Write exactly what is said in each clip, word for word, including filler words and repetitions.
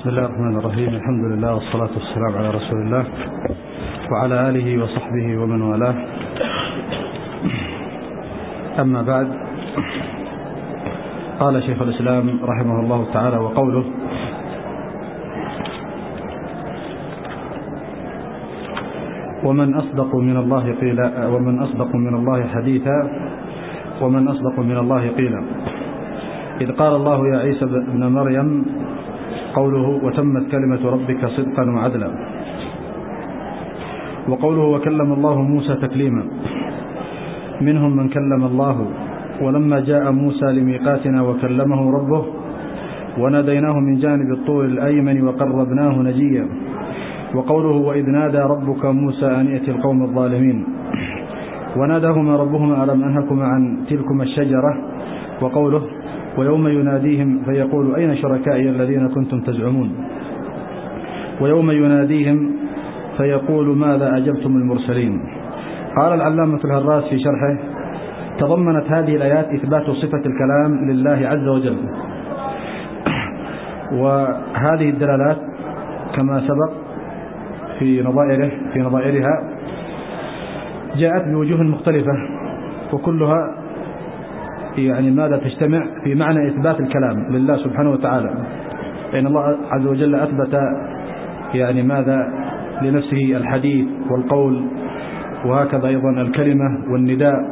بسم الله الرحمن الرحيم. الحمد لله والصلاة والسلام على رسول الله وعلى آله وصحبه ومن والاه. أما بعد، قال شيخ الإسلام رحمه الله تعالى: وقوله: ومن أصدق من الله قيلا ومن أصدق من الله حديثا ومن أصدق من الله قيلا. إذ قال الله يا عيسى ابن مريم قوله: وتمت كلمة ربك صدقا وعدلا. وقوله: وكلم الله موسى تكليما. منهم من كلم الله، ولما جاء موسى لميقاتنا وكلمه ربه وناديناه من جانب الطور الأيمن وقربناه نجيا. وقوله: وإذ نادى ربك موسى أن ائت القوم الظالمين. وناداهما ربهما ألم أنهكما عن تلكما الشجرة. وقوله: ويوم يناديهم فيقول أين شركائي الذين كنتم تزعمون. ويوم يناديهم فيقول ماذا أجبتم المرسلين. قال العلامة الهراس في شرحه: تضمنت هذه الآيات إثبات صفة الكلام لله عز وجل، وهذه الدلالات كما سبق في نظائره في نظائرها جاءت بوجوه مختلفة، وكلها يعني ماذا تجتمع في معنى إثبات الكلام لله سبحانه وتعالى، لأن الله عز وجل أثبت يعني ماذا لنفسه الحديث والقول، وهكذا أيضا الكلمة والنداء.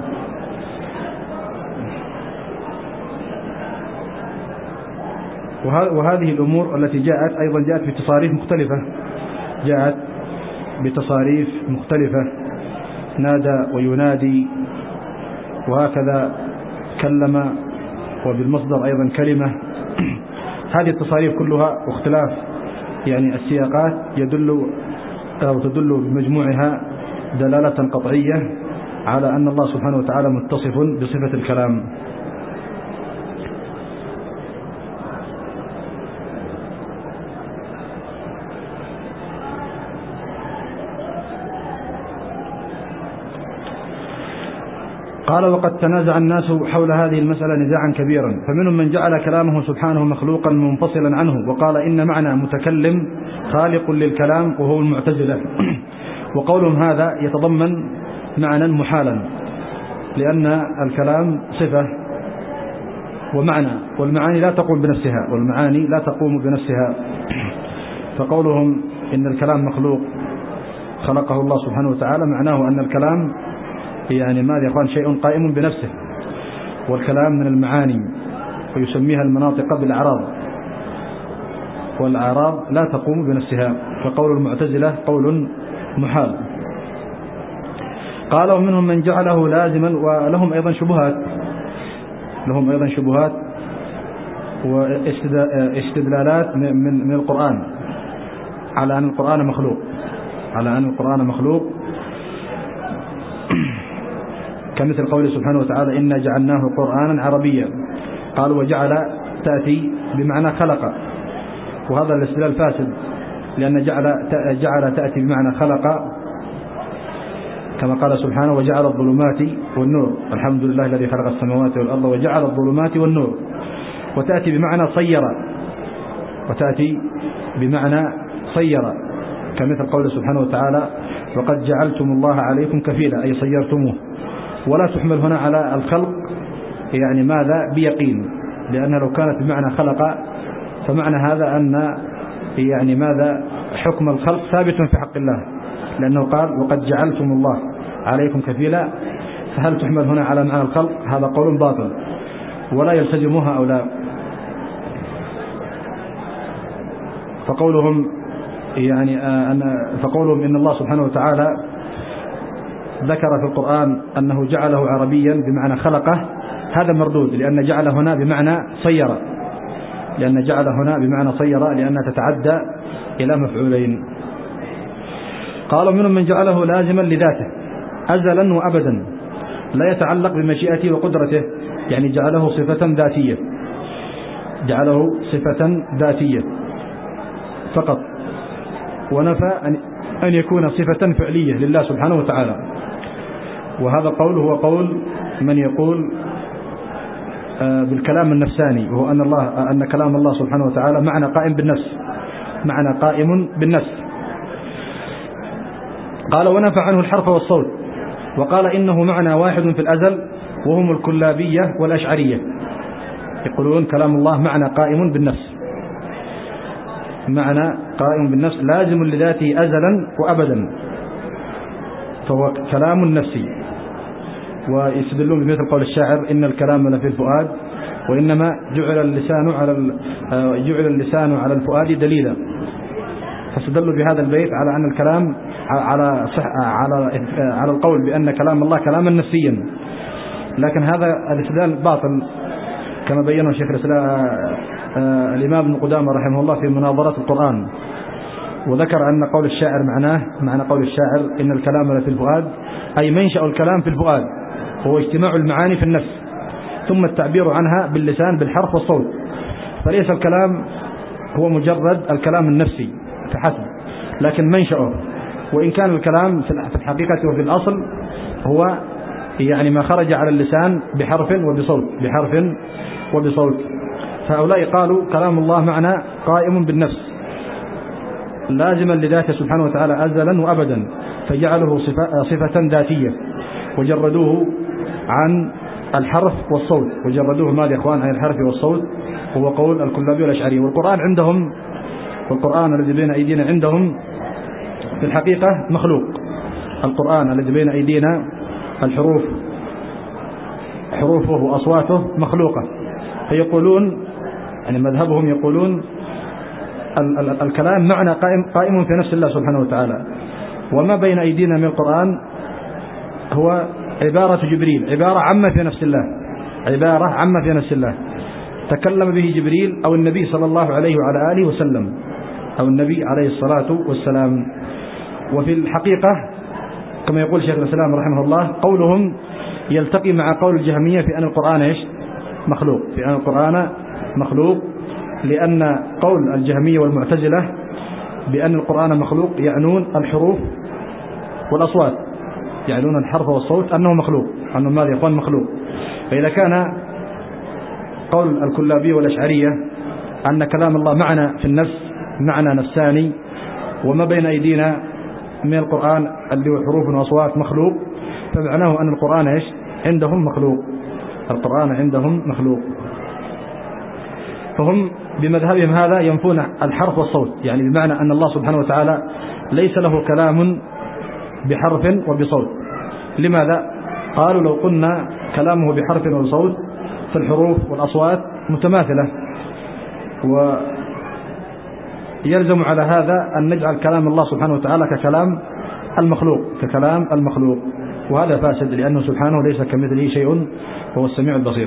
وهذه الأمور التي جاءت أيضا جاءت بتصاريف مختلفة جاءت بتصاريف مختلفة نادى وينادي، وهكذا كلم، وبالمصدر أيضا كلمة. هذه التصاريف كلها واختلاف يعني السياقات يدل أو تدل بمجموعها دلالة قطعية على أن الله سبحانه وتعالى متصف بصفة الكلام. قال: وقد تنازع الناس حول هذه المسألة نزاعا كبيرا، فمنهم من جعل كلامه سبحانه مخلوقا منفصلا عنه، وقال إن معنى متكلم خالق للكلام، وهو المعتزلة. وقولهم هذا يتضمن معنى محالا، لأن الكلام صفة ومعنى، والمعاني لا تقوم بنفسها والمعاني لا تقوم بنفسها فقولهم إن الكلام مخلوق خلقه الله سبحانه وتعالى معناه أن الكلام يعني ماذا يقول شيء قائم بنفسه، والكلام من المعاني ويسميها المناطق بالأعراض، والأعراض لا تقوم بنفسها، فقول المعتزلة قول محال. قال: ومنهم من جعله لازما، ولهم أيضا شبهات لهم أيضا شبهات واستدلالات من من القرآن على أن القرآن مخلوق على أن القرآن مخلوق كمثل قوله سبحانه وتعالى: إنا جعلناه قرآنا عربيا. قالوا: وجعل تأتي بمعنى خلق، وهذا الاستدلال فاسد، لأن جعل جعل تأتي بمعنى خلق، كما قال سبحانه: وجعل الظلمات والنور. الحمد لله الذي خلق السماوات والأرض وجعل الظلمات والنور. وتأتي بمعنى صير وتأتي بمعنى صير كمثل قوله سبحانه وتعالى: وقد جعلتم الله عليكم كفيلا، أي صيرتموه. ولا تحمل هنا على الخلق يعني ماذا بيقين، لأنها لو كانت بمعنى خلق فمعنى هذا أن يعني ماذا حكم الخلق ثابت في حق الله، لأنه قال: وقد جعلتم الله عليكم كفيلا. فهل تحمل هنا على معنى الخلق؟ هذا قول باطل ولا يلتزمها هؤلاء. فقولهم يعني أن فقولهم إن الله سبحانه وتعالى ذكر في القرآن أنه جعله عربيا بمعنى خلقه، هذا مردود، لأن جعل هنا بمعنى صير لأن جعل هنا بمعنى صير لأنها تتعدى إلى مفعولين. قال: منهم من جعله لازما لذاته أزلا وأبدا لا يتعلق بمشيئته وقدرته، يعني جعله صفة ذاتية جعله صفة ذاتية فقط، ونفى أن يكون صفة فعلية لله سبحانه وتعالى. وهذا القول هو قول من يقول بالكلام النفساني، وهو أن الله أن كلام الله سبحانه وتعالى معنى قائم بالنفس، معنى قائم بالنفس. قال ونفى عنه الحرف والصوت، وقال إنه معنى واحد في الأزل، وهم الكلابية والأشعرية، يقولون كلام الله معنى قائم بالنفس، معنى قائم بالنفس لازم لذاته أزلا وأبدا، فهو كلام نفسي. ويستدلون بمثل قول الشاعر إن الكلام لفي الفؤاد، وإنما جعل اللسان على جعل اللسان على الفؤاد دليلا، فاستدلوا بهذا البيت على أن الكلام على صح على على القول بأن كلام الله كلاما نفسيا. لكن هذا الاستدلال باطل كما بينه شيخ الإسلام الإمام ابن قدامة رحمه الله في مناظرة القرآن، وذكر أن قول الشاعر معناه معنى قول الشاعر إن الكلام لفي الفؤاد، أي منشأ الكلام في الفؤاد، هو اجتماع المعاني في النفس ثم التعبير عنها باللسان بالحرف والصوت، فليس الكلام هو مجرد الكلام النفسي فحسب، لكن منشأه، وإن كان الكلام في الحقيقة وفي الأصل هو يعني ما خرج على اللسان بحرف وبصوت بحرف وبصوت. فهؤلاء قالوا كلام الله معنى قائم بالنفس لازما لذاته سبحانه وتعالى أزلا وأبدا، فجعله صفة, صفة ذاتية، وجردوه عن الحرف والصوت، وجردوه ماذا يا إخوان عن الحرف والصوت، هو قول الكلابي والأشعري. والقرآن عندهم والقرآن الذي بين أيدينا عندهم في الحقيقة مخلوق. القرآن الذي بين أيدينا الحروف حروفه وأصواته مخلوقة، فيقولون يعني مذهبهم يقولون ال ال الكلام معنى قائم, قائم في نفس الله سبحانه وتعالى، وما بين أيدينا من القرآن هو عبارة جبريل، عبارة عامة في نفس الله، عبارة عامة في نفس الله تكلم به جبريل أو النبي صلى الله عليه وعلى آله وسلم، أو النبي عليه الصلاة والسلام. وفي الحقيقة كما يقول شيخ الإسلام رحمه الله قولهم يلتقي مع قول الجهمية في أن القرآن إيش مخلوق، في أن القرآن مخلوق، لأن قول الجهمية والمعتزلة بأن القرآن مخلوق يعنون الحروف والأصوات، يعنون الحرف والصوت أنه مخلوق، أنه ماذا يا إخوان مخلوق. فإذا كان قول الكلابية والأشعرية أن كلام الله معنى في النفس معنى نفساني، وما بين أيدينا من القرآن اللي هو حروف وأصوات مخلوق، فمعناه أن القرآن إيش عندهم مخلوق، القرآن عندهم مخلوق. فهم بمذهبهم هذا ينفون الحرف والصوت، يعني بمعنى أن الله سبحانه وتعالى ليس له كلام بحرف وبصوت. لماذا؟ قالوا لو قلنا كلامه بحرف وبصوت فالحروف والأصوات متماثلة، ويلزم على هذا أن نجعل كلام الله سبحانه وتعالى ككلام المخلوق ككلام المخلوق وهذا فاسد، لأنه سبحانه ليس كمثله شيء وهو السميع البصير.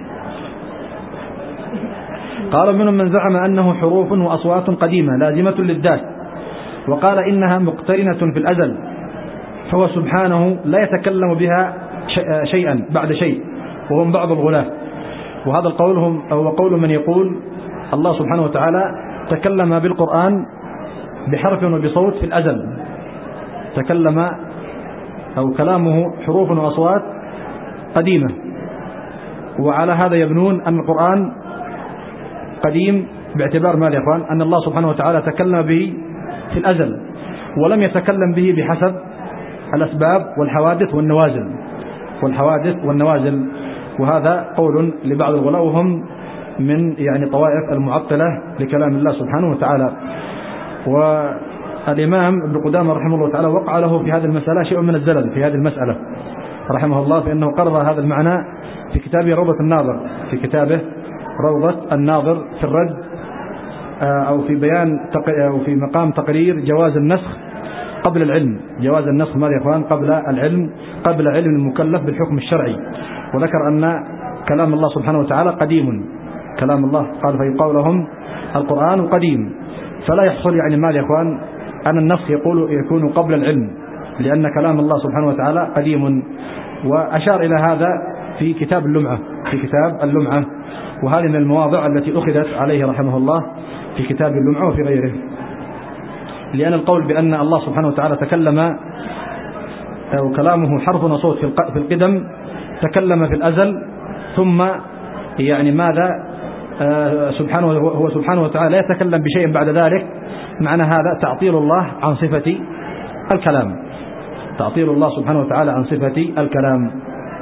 قال منهم من زعم أنه حروف وأصوات قديمة لازمة للذات، وقال إنها مقترنة في الأزل، فهو سبحانه لا يتكلم بها شيئا بعد شيء، وهم بعض الغلاة. وهذا القول هو قول من يقول الله سبحانه وتعالى تكلم بالقرآن بحرف وبصوت في الأزل، تكلم أو كلامه حروف وأصوات قديمة، وعلى هذا يبنون أن القرآن قديم باعتبار ماذا يا أخوان؟ أن الله سبحانه وتعالى تكلم به في الأزل ولم يتكلم به بحسب الأسباب والحوادث والنوازل والحوادث والنوازل وهذا قول لبعض الغلاة وهم من يعني طوائف المعطلة لكلام الله سبحانه وتعالى. والإمام ابن قدامة رحمه الله تعالى وقع له في هذه المسألة شيء من الزلل في هذه المسألة رحمه الله، فإنه قرر هذا المعنى في كتابه روضة الناظر في كتابه روضة الناظر في الرد أو في بيان أو في مقام تقرير جواز النسخ قبل العلم، جواز النسخ ماذا يا إخوان؟ قبل العلم، قبل علم المكلف بالحكم الشرعي، وذكر أن كلام الله سبحانه وتعالى قديم، كلام الله قال فيقال لهم القرآن قديم، فلا يحصل يعني ماذا يا إخوان أن النسخ يقول يكون قبل العلم، لأن كلام الله سبحانه وتعالى قديم. وأشار إلى هذا في كتاب اللمعة في كتاب اللمعة وهذه من المواضع التي أخذت عليه رحمه الله في كتاب اللمعة وفي غيره، لأن القول بأن الله سبحانه وتعالى تكلم أو كلامه حرف وصوت في القدم، تكلم في الأزل، ثم يعني ماذا آه سبحانه هو سبحانه وتعالى لا يتكلم بشيء بعد ذلك، معنى هذا تعطيل الله عن صفة الكلام، تعطيل الله سبحانه وتعالى عن صفة الكلام.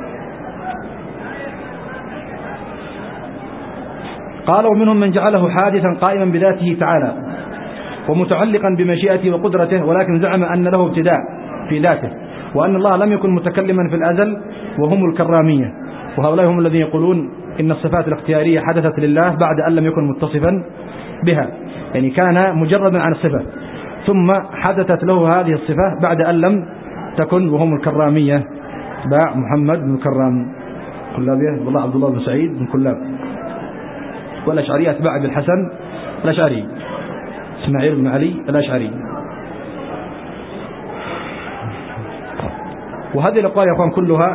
قال ومنهم من جعله حادثا قائما بذاته تعالى ومتعلقا بمشيئته وقدرته، ولكن زعم أن له ابتداء في ذاته، وأن الله لم يكن متكلما في الأزل، وهم الكرامية. وهؤلاء هم الذين يقولون إن الصفات الاختيارية حدثت لله بعد أن لم يكن متصفا بها، يعني كان مجردا عن الصفة ثم حدثت له هذه الصفة بعد أن لم تكن، وهم الكرامية. باع محمد بن كرام كلابية، والله عبد الله بن سعيد بن كلاب. والأشعري أتباع بالحسن الأشعري إسماعيل بن علي الأشعري. وهذه الأقوال يا أخوان كلها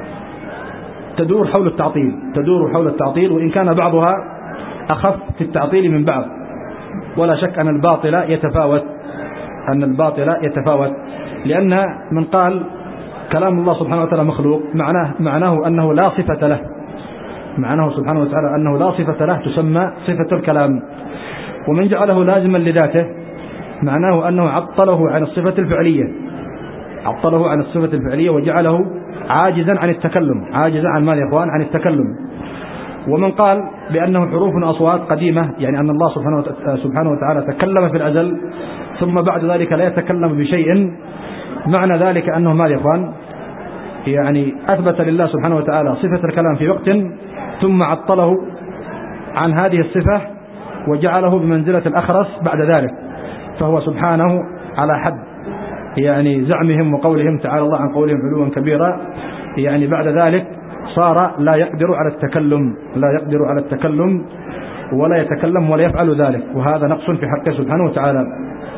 تدور حول التعطيل، تدور حول التعطيل، وإن كان بعضها أخف في التعطيل من بعض. ولا شك أن الباطل يتفاوت، أن الباطل يتفاوت، لأن من قال كلام الله سبحانه وتعالى مخلوق معناه معناه أنه لا صفة له، معناه سبحانه وتعالى أنه لا صفة له تسمى صفة الكلام. ومن جعله لازما لذاته معناه أنه عطله عن الصفة الفعلية، عطله عن الصفة الفعلية وجعله عاجزا عن التكلم، عاجزا عن ماذا يا إخوان؟ عن التكلم. ومن قال بأنه حروف أصوات قديمة، يعني أن الله سبحانه وتعالى تكلم في الأزل ثم بعد ذلك لا يتكلم بشيء، معنى ذلك أنه ماذا يا إخوان؟ يعني أثبت لله سبحانه وتعالى صفة الكلام في وقت ثم عطله عن هذه الصفة وجعله بمنزلة الأخرس بعد ذلك، فهو سبحانه على حد يعني زعمهم وقولهم، تعالى الله عن قولهم علوا كبيرا، يعني بعد ذلك صار لا يقدر على التكلم، لا يقدر على التكلم ولا يتكلم ولا يفعل ذلك، وهذا نقص في حقه سبحانه وتعالى.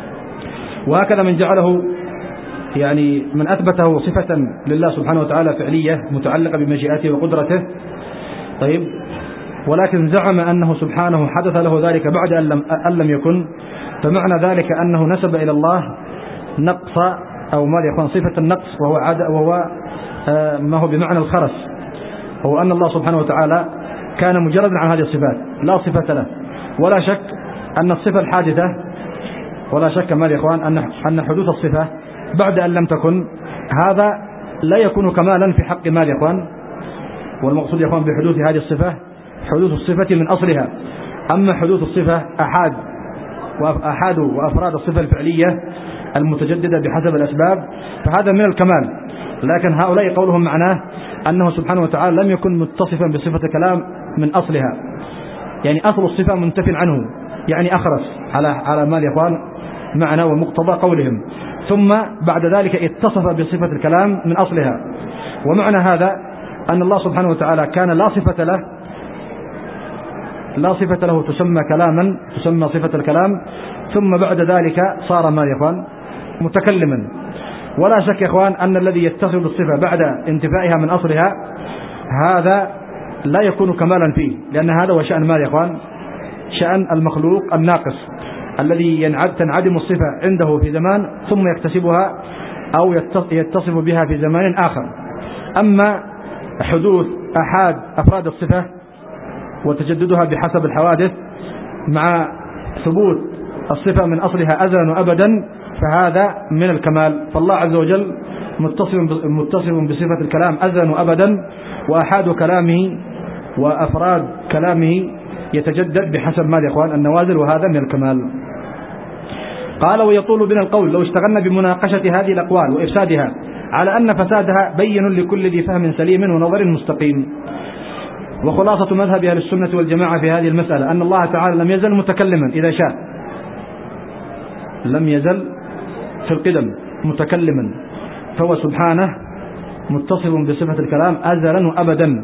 وهكذا من جعله يعني من أثبته صفة لله سبحانه وتعالى فعلية متعلقة بمشيئته وقدرته، طيب، ولكن زعم أنه سبحانه حدث له ذلك بعد أن لم, أن لم يكن، فمعنى ذلك أنه نسب إلى الله نقص أو ماذا يكون صفة النقص، وهو, عد وهو آه ما هو بمعنى الخرس، هو أن الله سبحانه وتعالى كان مجردا عن هذه الصفات لا صفة له. ولا شك أن الصفة الحادثة، ولا شك ماذا يا إخوان أن أن حدوث الصفة بعد أن لم تكن هذا لا يكون كمالا في حق ماذا يا إخوان؟ والمقصود يا إخوان بحدوث هذه الصفة حدوث الصفة من أصلها. أما حدوث الصفة أحاد وأحاد وأفراد الصفة الفعلية المتجددة بحسب الأسباب فهذا من الكمال. لكن هؤلاء قولهم معناه أنه سبحانه وتعالى لم يكن متصفا بصفة الكلام من أصلها، يعني أصل الصفة منتف عنه، يعني أخرس على على ما يا إخوان معنى ومقتضى قولهم، ثم بعد ذلك اتصف بصفة الكلام من أصلها. ومعنى هذا أن الله سبحانه وتعالى كان لا صفة له، لا صفة له تسمى كلاما، تسمى صفة الكلام، ثم بعد ذلك صار ما يا إخوان متكلما. ولا شك يا إخوان أن الذي يتصف بالصفة بعد انتفائها من أصلها هذا لا يكون كمالا فيه، لأن هذا هو شأن ما يا إخوان؟ شأن المخلوق الناقص الذي ينعد تنعدم الصفة عنده في زمان ثم يكتسبها أو يتصف بها في زمان آخر. أما حدوث أحد أفراد الصفة وتجددها بحسب الحوادث مع ثبوت الصفة من أصلها أزلا وأبدا فهذا من الكمال. فالله عز وجل متصف بصفة الكلام أزلا وأبدا، وأحد كلامه وأفراد كلامه يتجدد بحسب ماذا يا إخوان؟ النوازل، وهذا من الكمال. قال ويطول بنا القول لو اشتغلنا بمناقشة هذه الأقوال وإفسادها على أن فسادها بين لكل ذي فهم سليم ونظر مستقيم. وخلاصة مذهب أهل السنة والجماعة في هذه المسألة أن الله تعالى لم يزل متكلما إذا شاء، لم يزل في القدم متكلما، فهو سبحانه متصف بصفة الكلام أزلا وأبدا،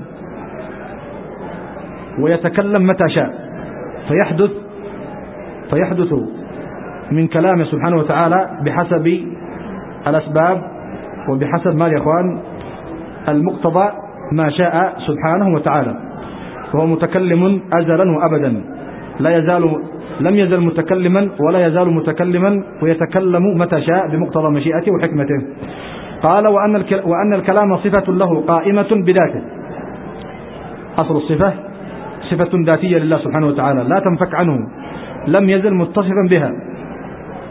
ويتكلم متى شاء، فيحدث فيحدث من كلامه سبحانه وتعالى بحسب الأسباب وبحسب ما يا إخوان المقتضى ما شاء سبحانه وتعالى، وهو متكلم أزلا وأبدا، لا يزال لم يزل متكلما ولا يزال متكلما، ويتكلم متى شاء بمقتضى مشيئته وحكمته. قال وأن وأن الكلام صفة له قائمة بذاته، أصل الصفة صفة ذاتية لله سبحانه وتعالى لا تنفك عنه، لم يزل متصفا بها،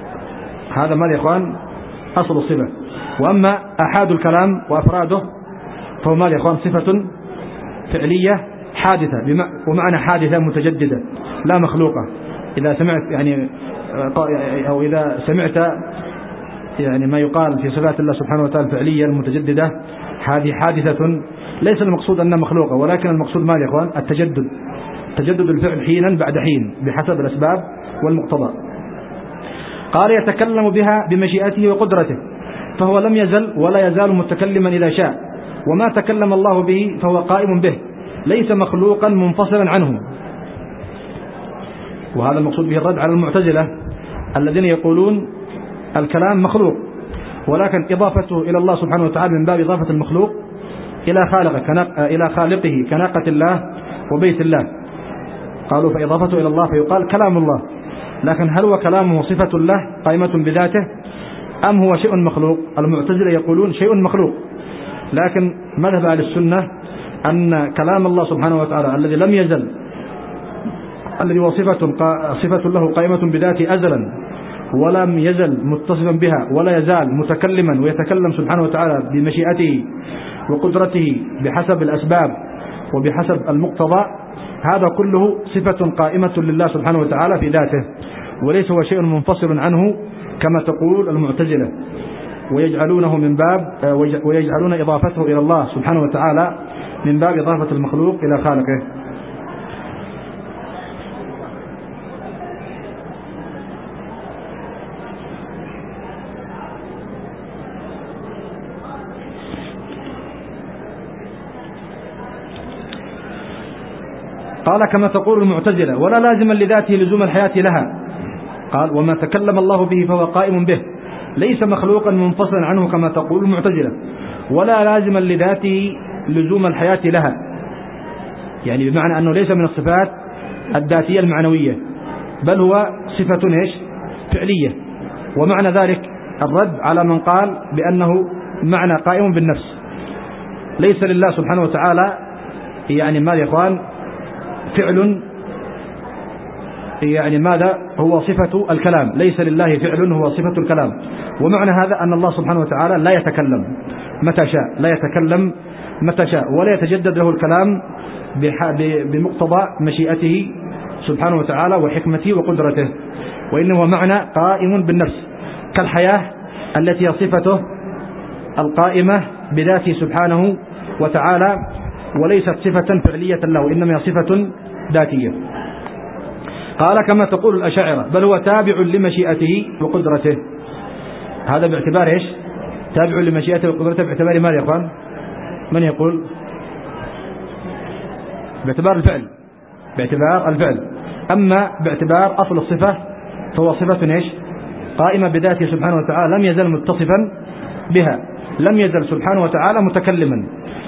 هذا ماذا يا إخوان؟ أصل الصفة. وأما أحاد الكلام وأفراده فهو ماذا يا إخوان؟ صفة فعلية حادثة، ومعنى حادثة متجددة لا مخلوقة. إذا سمعت يعني أو إذا سمعت يعني ما يقال في صفات الله سبحانه وتعالى الفعلية المتجددة، هذه حادثة ليس المقصود أنها مخلوقة، ولكن المقصود ماذا يا إخوان؟ التجدد، تجدد الفعل حينا بعد حين بحسب الأسباب والمقتضى. قال يتكلم بها بمشيئته وقدرته، فهو لم يزل ولا يزال متكلما إذا شاء، وما تكلم الله به فهو قائم به، ليس مخلوقا منفصلا عنه. وهذا المقصود به الرد على المعتزلة الذين يقولون الكلام مخلوق، ولكن إضافته إلى الله سبحانه وتعالى من باب إضافة المخلوق إلى خالقه إلى خالقه كناقة الله وبيت الله. قالوا فإضافته إلى الله فيقال كلام الله، لكن هل هو كلامه صفة له قائمة بذاته أم هو شيء مخلوق؟ المعتزلة يقولون شيء مخلوق، لكن مذهب أهل السنة أن كلام الله سبحانه وتعالى الذي لم يزل، الذي هو صفة, صفة له قائمة بذاته أزلا ولم يزل متصفا بها ولا يزال متكلما ويتكلم سبحانه وتعالى بمشيئته وقدرته بحسب الأسباب وبحسب المقتضى، هذا كله صفة قائمة لله سبحانه وتعالى في ذاته، وليس هو شيء منفصل عنه كما تقول المعتزلة، ويجعلونه من باب ويجعلون إضافته إلى الله سبحانه وتعالى من باب إضافة المخلوق إلى خالقه. قال كما تقول المعتزلة ولا لازما لذاته لزوم الحياة لها. قال وما تكلم الله به فهو قائم به، ليس مخلوقا منفصلا عنه كما تقول المعتزلة، ولا لازما لذاته لزوم الحياة لها، يعني بمعنى أنه ليس من الصفات الذاتية المعنوية، بل هو صفة إيش؟ فعلية. ومعنى ذلك الرد على من قال بأنه معنى قائم بالنفس. ليس لله سبحانه وتعالى يعني ماذا يا إخوان؟ فعل، يعني ماذا هو صفة الكلام، ليس لله فعل هو صفة الكلام. ومعنى هذا أن الله سبحانه وتعالى لا يتكلم متى شاء، لا يتكلم متى شاء، ولا يتجدد له الكلام بمقتضى مشيئته سبحانه وتعالى وحكمته وقدرته، وإنه هو معنى قائم بالنفس كالحياة التي هي صفته القائمة بذاته سبحانه وتعالى، وليست صفة فعلية له، إنما هي صفة ذاتية. قال كما تقول الأشاعرة بل هو تابع لمشيئته وقدرته. هذا باعتبار إيش؟ تابع لمشيئته وقدرته باعتبار ماذا يا أخوان؟ من يقول؟ باعتبار الفعل، باعتبار الفعل. أما باعتبار أصل الصفة فهو صفة إيش؟ قائمة بذاته سبحانه وتعالى، لم يزل متصفا بها، لم يزل سبحانه وتعالى متكلما.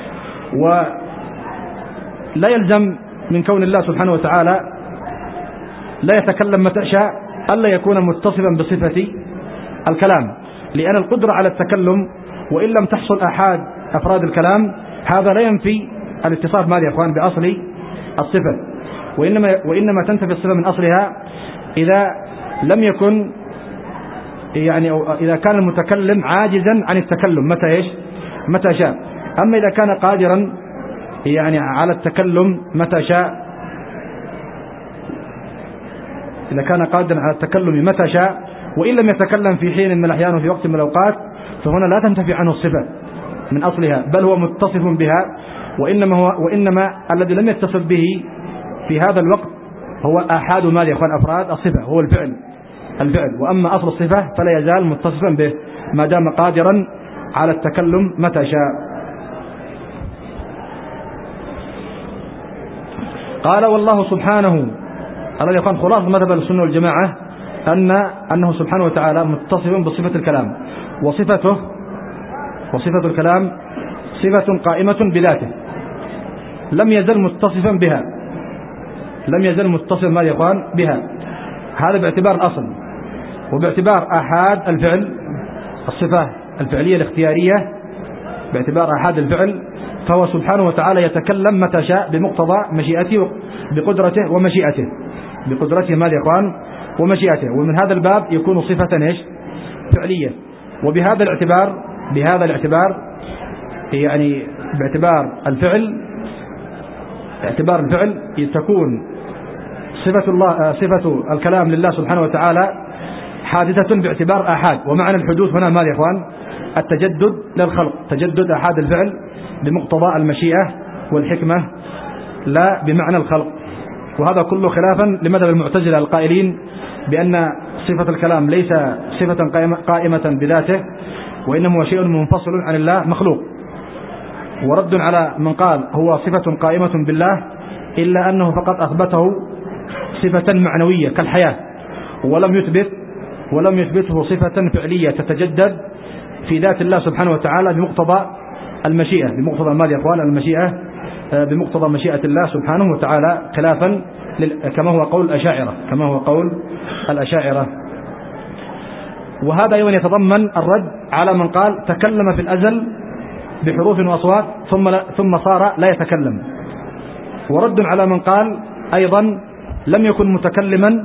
ولا يلزم من كون الله سبحانه وتعالى لا يتكلم متى شاء ألا يكون متصفا بصفة الكلام، لأن القدرة على التكلم وإن لم تحصل أحد أفراد الكلام هذا لا ينفي الاتصاف ماذا يا أخوان؟ بأصل الصفة، وإنما, وإنما تنتفي الصفة من أصلها إذا لم يكن يعني أو إذا كان المتكلم عاجزا عن التكلم متى إيش؟ متى شاء. أما إذا كان قادرا يعني على التكلم متى شاء، إذا كان قادرا على التكلم متى شاء وإن لم يتكلم في حين من الأحيان وفي وقت من الأوقات، فهنا لا تنتفي عنه الصفة من أصلها، بل هو متصف بها، وإنما, هو وإنما الذي لم يتصف به في هذا الوقت هو أحد ماذا يا أخوان؟ أفراد الصفة، هو الفعل الفعل وأما أصل الصفة فلا يزال متصفا به ما دام قادرا على التكلم متى شاء. قال والله سبحانه الذي يقول خلاص مذهب السنة والجماعة أن أنه سبحانه وتعالى متصف بصفة الكلام، وصفته وصفة الكلام صفة قائمة بذاته لم يزل متصفا بها، لم يزل متصفا ما يا إخوان بها. هذا باعتبار الأصل. وباعتبار أحاد الفعل الصفة الفعلية الاختيارية، باعتبار أحاد الفعل فهو سبحانه وتعالى يتكلم متى شاء بمقتضى مشيئته بقدرته ومشيئته، بقدرته ماذا يا إخوان؟ ومشيئته. ومن هذا الباب يكون صفة إيش؟ فعلية. وبهذا الاعتبار بهذا الاعتبار يعني باعتبار الفعل اعتبار الفعل تكون صفة الله صفة الكلام لله سبحانه وتعالى حادثة باعتبار آحاد. ومعنى الحدوث هنا ماذا يا إخوان؟ التجدد للخلق، تجدد آحاد الفعل بمقتضى المشيئة والحكمة لا بمعنى الخلق. وهذا كله خلافا لمذهب المعتزلة القائلين بأن صفة الكلام ليس صفة قائمة بذاته، وإنما هو شيء منفصل عن الله مخلوق. ورد على من قال هو صفة قائمة بالله إلا أنه فقط أثبته صفة معنوية كالحياة، ولم يثبت ولم يثبته صفة فعلية تتجدد في ذات الله سبحانه وتعالى بمقتضى المشيئة بمقتضى ماذا يا إخوان؟ المشيئة بمقتضى مشيئة الله سبحانه وتعالى، خلافا كما هو قول الأشاعرة كما هو قول الأشاعرة. وهذا أيضا يتضمن الرد على من قال تكلم في الأزل بحروف وأصوات ثم ثم صار لا يتكلم. ورد على من قال أيضا لم يكن متكلما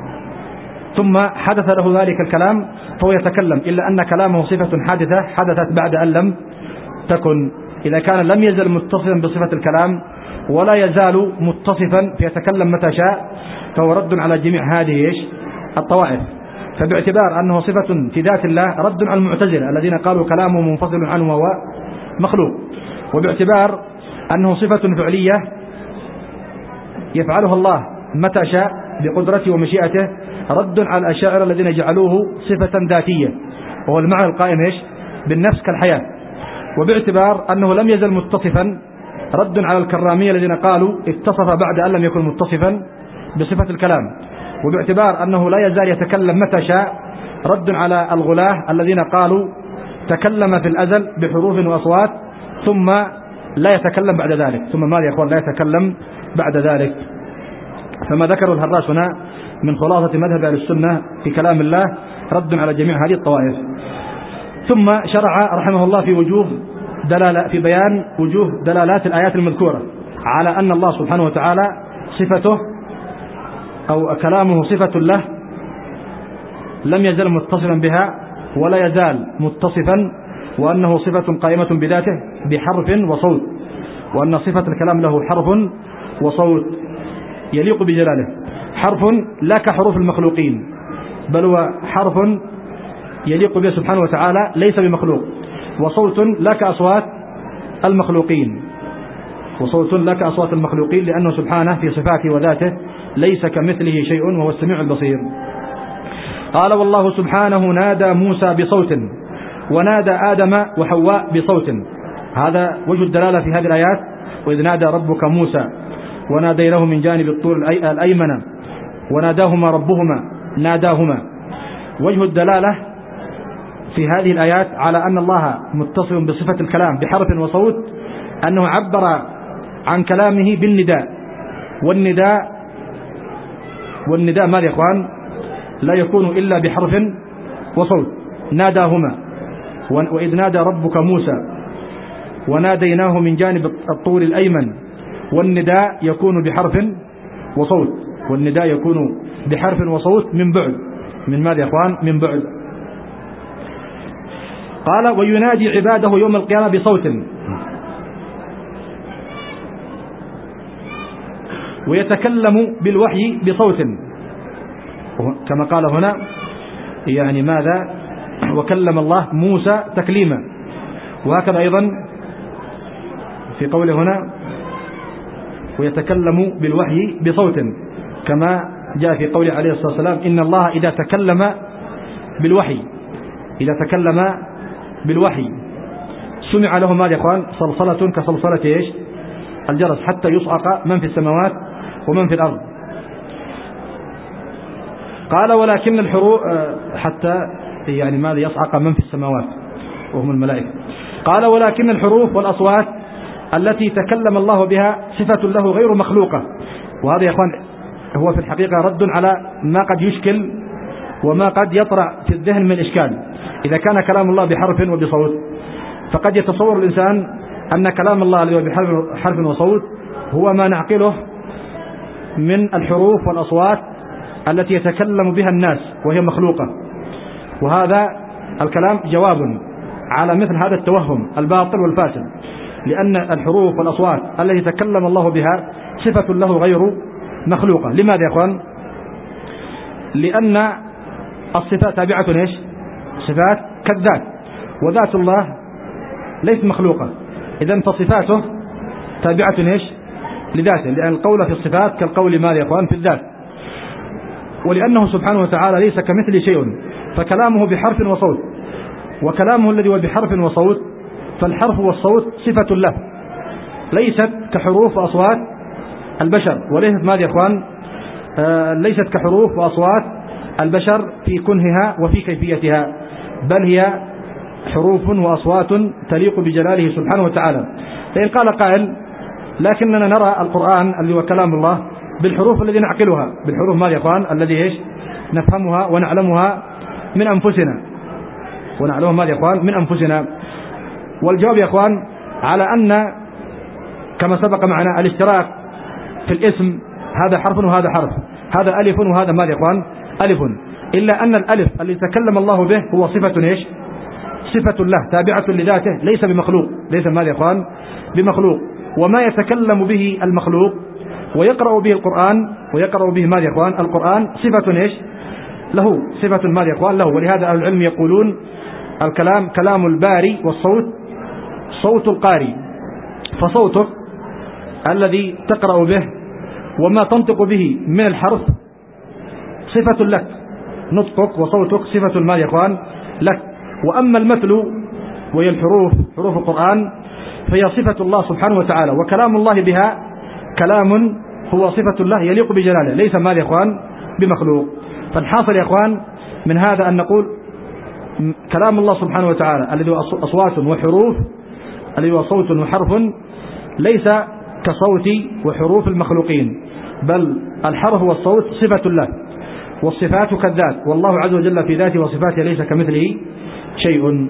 ثم حدث له ذلك الكلام فهو يتكلم، إلا أن كلامه صفة حادثة حدثت بعد أن لم تكن. إذا كان لم يزل متصفا بصفة الكلام ولا يزال متصفا فيتكلم متى شاء، فهو رد على جميع هذه إيش الطوائف. فباعتبار أنه صفة في ذات الله رد على المعتزلة الذين قالوا كلامه منفصل عنه وهو مخلوق. وباعتبار أنه صفة فعلية يفعلها الله متى شاء بقدرته ومشيئته، رد على الأشاعرة الذين جعلوه صفة ذاتية وهو المعنى القائم إيش بالنفس كالحياة. وباعتبار أنه لم يزل متصفا رد على الكرامية الذين قالوا اتصف بعد أن لم يكن متصفا بصفة الكلام. وباعتبار أنه لا يزال يتكلم متى شاء رد على الغلاة الذين قالوا تكلم في الأزل بحروف وأصوات ثم لا يتكلم بعد ذلك ثم ماذا يا أخوان؟ لا يتكلم بعد ذلك. فما ذكره الهراس هنا من خلاصة مذهب أهل السنة في كلام الله رد على جميع هذه الطوائف. ثم شرع رحمه الله في وجوه دلالة في بيان وجوه دلالات الآيات المذكورة على أن الله سبحانه وتعالى صفته أو كلامه صفة له لم يزل متصفا بها ولا يزال متصفا، وأنه صفة قائمة بذاته بحرف وصوت، وأن صفة الكلام له حرف وصوت يليق بجلاله. حرف لا كحروف المخلوقين، بل هو حرف يليق به سبحانه وتعالى ليس بمخلوق. وصوت لا كأصوات المخلوقين وصوت لا كأصوات المخلوقين لأنه سبحانه في صفاته وذاته ليس كمثله شيء وهو السميع البصير. قال والله سبحانه نادى موسى بصوت ونادى آدم وحواء بصوت. هذا وجه الدلالة في هذه الآيات. وإذ نادى ربك موسى وناديناه من جانب الطور الأيمن وناداهما ربهما ناداهما. وجه الدلالة في هذه الآيات على أن الله متصف بصفة الكلام بحرف وصوت أنه عبر عن كلامه بالنداء. والنداء والنداء ماذا يا إخوان؟ لا يكون إلا بحرف وصوت. ناداهما. وإذ نادى ربك موسى وناديناه من جانب الطور الأيمن. والنداء يكون بحرف وصوت والنداء يكون بحرف وصوت من بعد. من ماذا يا إخوان؟ من بعد. قال وينادي عباده يوم القيامة بصوت ويتكلم بالوحي بصوت، كما قال هنا يعني ماذا؟ وكلم الله موسى تكليما. وهكذا أيضا في قوله هنا ويتكلم بالوحي بصوت، كما جاء في قوله عليه الصلاة والسلام إن الله إذا تكلم بالوحي إذا تكلم بالوحي سمع له ماذا يا إخوان؟ صلصلة كصلصلة إيش؟ الجرس، حتى يصعق من في السماوات ومن في الأرض. قال ولكن الحروف حتى يعني ماذا يصعق من في السماوات وهم الملائكة. قال ولكن الحروف والأصوات التي تكلم الله بها صفة له غير مخلوقة. وهذا يا إخوان هو في الحقيقة رد على ما قد يشكل وما قد يطرأ في الذهن من إشكال. إذا كان كلام الله بحرف وبصوت فقد يتصور الإنسان أن كلام الله الذي بحرف وصوت هو ما نعقله من الحروف والأصوات التي يتكلم بها الناس وهي مخلوقة. وهذا الكلام جواب على مثل هذا التوهم الباطل والفاسد، لأن الحروف والأصوات التي تكلم الله بها صفة له غير مخلوقة. لماذا يا أخوان؟ لأن الصفات تابعة إيش؟ صفات كالذات، وذات الله ليست مخلوقة، إذن فصفاته تابعة إيش؟ لذاته، لأن القول في الصفات كالقول ماذا يا أخوان؟ في الذات. ولأنه سبحانه وتعالى ليس كمثل شيء، فكلامه بحرف وصوت، وكلامه الذي هو بحرف وصوت فالحرف والصوت صفة له، ليست كحروف وأصوات البشر، وليست ماذا يا أخوان؟ آه ليست كحروف وأصوات البشر في كنهها وفي كيفيتها، بل هي حروف وأصوات تليق بجلاله سبحانه وتعالى. فإن قال قائل لكننا نرى القرآن الذي هو كلام الله بالحروف الذي نعقلها، بالحروف ماذا يا أخوان؟ الذي إيش؟ نفهمها ونعلمها من أنفسنا، ونعلمها ماذا يا أخوان؟ من أنفسنا. والجواب يا أخوان على أن كما سبق معنا الاشتراك في الاسم، هذا حرف وهذا حرف، هذا ألف وهذا ماذا يا أخوان؟ ألف، إلا أن الألف الذي تكلم الله به هو صفة إيش؟ صفة الله تابعة لذاته، ليس بمخلوق، ليس ماذا يا أخوان؟ بمخلوق. وما يتكلم به المخلوق ويقرأ به القرآن، ويقرأ به ماذا يا أخوان؟ القرآن صفة إيش؟ له، صفة ماذا يا أخوان؟ له. ولهذا أهل العلم يقولون الكلام كلام الباري، والصوت صوت القاري. فصوتك الذي تقرأ به وما تنطق به من الحرف صفة لك، نطقك وصوتك صفة ماذا يا أخوان؟ لك. وأما المثل وهي الحروف، حروف القرآن، فهي صفة الله سبحانه وتعالى، وكلام الله بها كلام هو صفة الله يليق بجلاله، ليس ماذا يا أخوان؟ بمخلوق. فالحاصل يا أخوان من هذا أن نقول كلام الله سبحانه وتعالى الذي هو أصوات وحروف، الذي هو صوت وحرف، ليس كصوت وحروف المخلوقين، بل الحرف والصوت صفة الله، والصفات كالذات، والله عز وجل في ذاته وصفاته ليس كمثله شيء.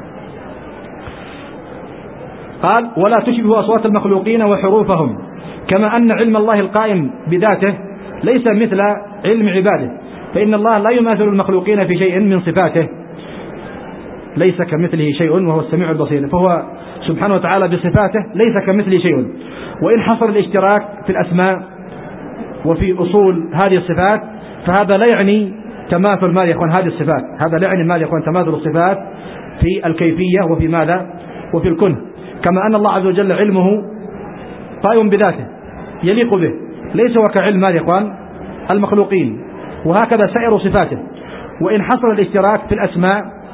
قال ولا تشبه أصوات المخلوقين وحروفهم، كما أن علم الله القائم بذاته ليس مثل علم عباده، فإن الله لا يماثل المخلوقين في شيء من صفاته، ليس كمثله شيء وهو السميع البصير، فهو سبحانه وتعالى بصفاته ليس كمثله شيء. وإن حصل الاشتراك في الأسماء وفي أصول هذه الصفات فهذا لا يعني تماثل ماذا يكون هذه الصفات، هذا لا يعني ماذا يكون تماثل الصفات في الكيفية وفي ماذا وفي الكنه، كما أن الله عز وجل علمه قائم بذاته يليق به، ليس وكعلم ماذا يكون المخلوقين، وهكذا سائر صفاته. وإن حصل الاشتراك في الأسماء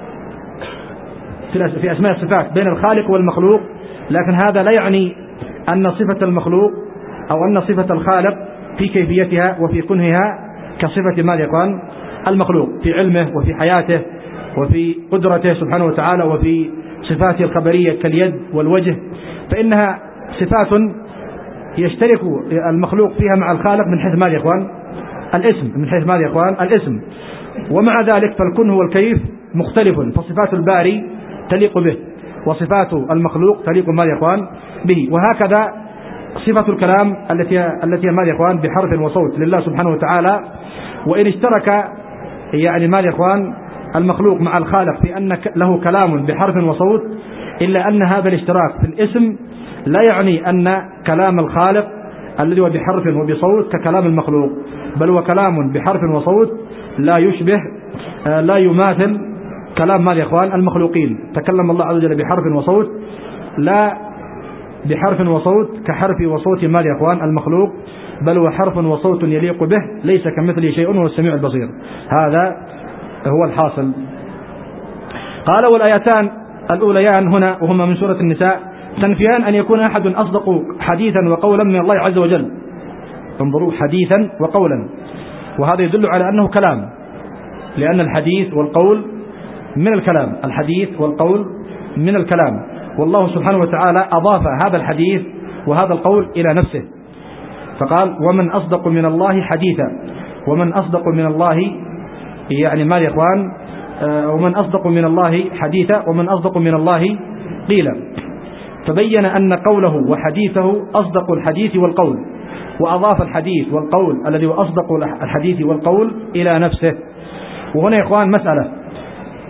في أسماء الصفات بين الخالق والمخلوق، لكن هذا لا يعني أن صفة المخلوق أو أن صفة الخالق في كيفيتها وفي كنهها كصفة ماذا يكون المخلوق في علمه وفي حياته وفي قدرته سبحانه وتعالى وفي صفاته الخبرية كاليد والوجه، فإنها صفات يشترك المخلوق فيها مع الخالق من حيث ماذا يكون الاسم، من حيث ماذا يكون الاسم. ومع ذلك فالكنه والكيف مختلف، فصفات الباري تليق به وصفات المخلوق تليق ماذا يكون به. وهكذا صفة الكلام التي التي ماذا يكون بحرف وصوت لله سبحانه وتعالى. وإن اشترك يعني ماذا يكون المخلوق مع الخالق في أن له كلام بحرف وصوت، إلا أن هذا الاشتراك في الاسم لا يعني أن كلام الخالق الذي هو بحرف وبصوت ككلام المخلوق، بل هو كلام بحرف وصوت لا يشبه لا يماثل كلام ماذا يا إخوان المخلوقين. تكلم الله عز وجل بحرف وصوت لا بحرف وصوت كحرف وصوت ماذا يا إخوان المخلوق، بل هو حرف وصوت يليق به ليس كمثله شيء وهو السميع البصير. هذا هو الحاصل. قال والآيتان الأوليان هنا وهما من سورة النساء تنفيان أن يكون أحد أصدق حديثا وقولا من الله عز وجل. انظروا حديثا وقولا، وهذا يدل على أنه كلام، لأن الحديث والقول من الكلام، الحديث والقول من الكلام، والله سبحانه وتعالى أضاف هذا الحديث وهذا القول إلى نفسه، فقال ومن أصدق من الله حديثا، ومن أصدق من الله يعني ما يا إخوان ومن أصدق من الله حديثا ومن أصدق من الله قيلا، فبين أن قوله وحديثه أصدق الحديث والقول، وأضاف الحديث والقول الذي هو أصدق الحديث والقول إلى نفسه. وهنا يا إخوان مسألة،